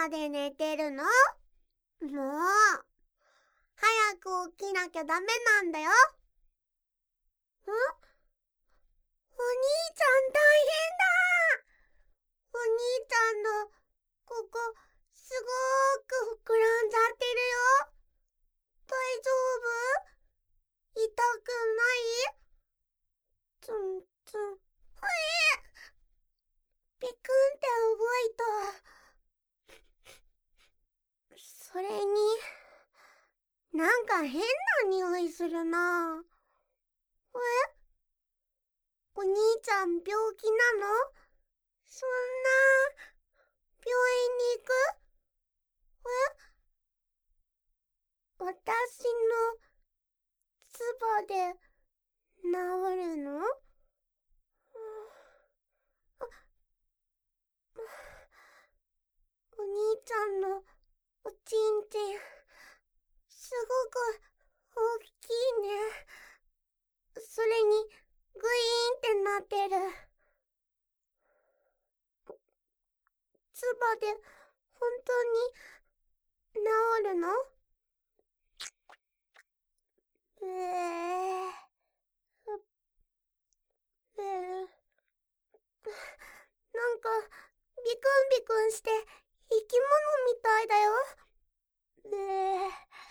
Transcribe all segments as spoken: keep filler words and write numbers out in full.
まで寝てるの？もう、早く起きなきゃダメなんだよ。ん？お兄ちゃん大変だ。お兄ちゃんのここすごーく膨らんじゃってるよ。大丈夫？痛くない？ツンツン。えっ、ピクンって動いた。それに、なんか変な匂いするな。え？お兄ちゃん病気なの？そんな、病院に行く？え？私の唾で治るの？お兄ちゃんのおちんちん、すごく大きいね。それに、グイーンってなってる。唾で本当に治るの？えー、えー、なんかビクンビクンして生き物みたいだよ。で、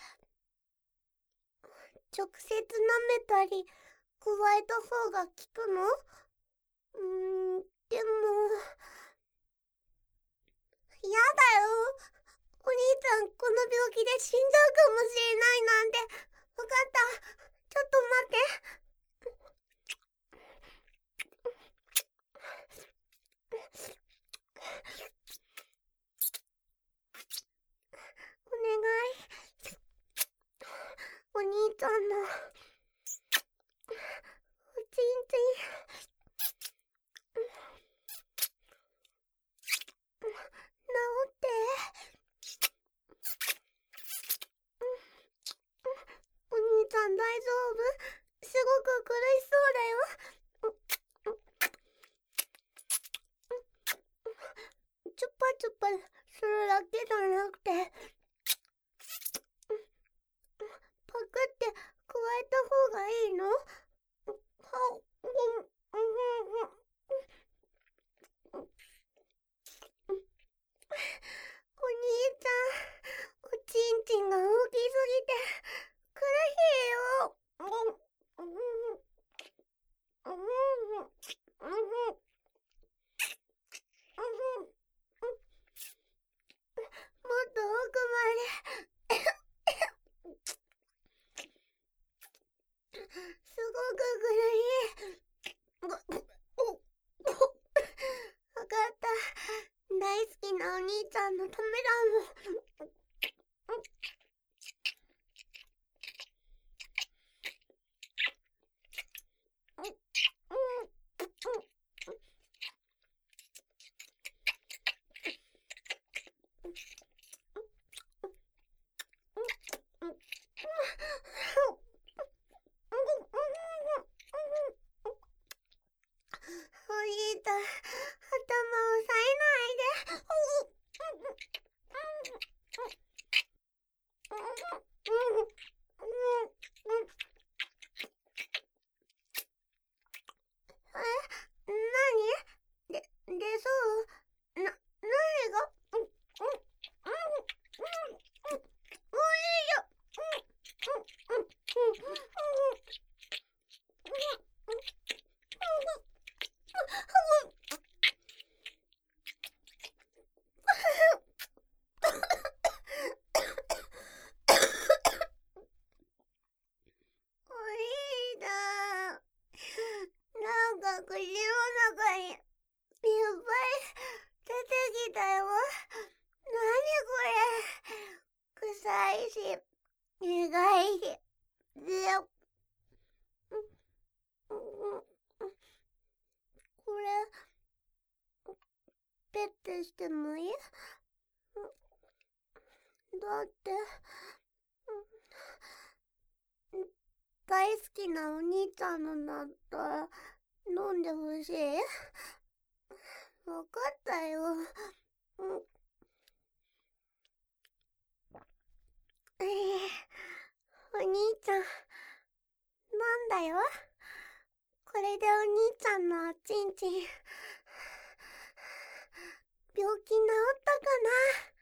直接舐めたり加えた方が効くの？うーん、でも、やだよ。お兄ちゃんこの病気で死んじゃうかもしれないなんて。わかった。ちょっと待って。お願い。お兄ちゃんのおちんちん治って。お兄ちゃん大丈夫？すごく苦しそうだよ。チュッパチュッパするだけじゃなくて、パクって加えた方がいいの？は、うん、うん、お兄ちゃん、おちんちんが大きすぎて苦しいよ。うんうんうんもっと奥まですごく苦しい。わかった。大好きなお兄ちゃんのためだもん。お兄ちゃん、頭を押さえないで。え、何？で、で、そう？な、何が？うん、うん、うん、うん、おいしょ。うん、うん、うん、おいだ。なんか口の中にいっぱい出てきたよ。なにこれ。臭いし、苦いし。で、これ、ペッてしてもいい？だって、大好きなお兄ちゃんのだったら飲んでほしい？わかったよ。 これでお兄ちゃんのおちんちん病気治ったかな。